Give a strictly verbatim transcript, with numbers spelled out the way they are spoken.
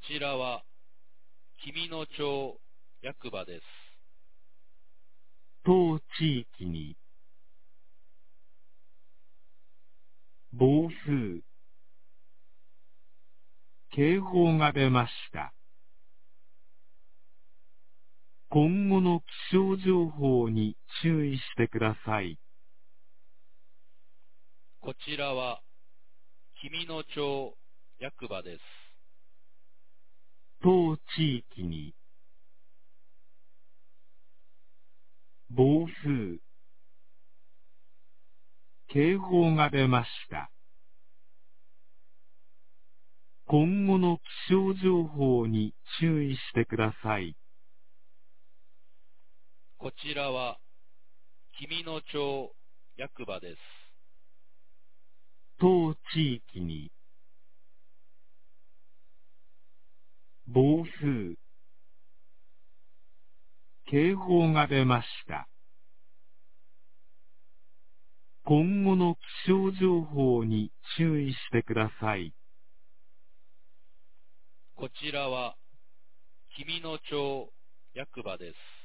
ちらは君野町役場です。 当地域に暴風、警報が出ました。今後の気象情報に注意してください。 こちらは君野町役場です。 当地域に暴風、警報が出ました。今後の気象情報に注意してください。 こちらは君野町役場です。 当地域に暴風、警報が出ました。今後の気象情報に注意してください。 こちらは君野町役場です。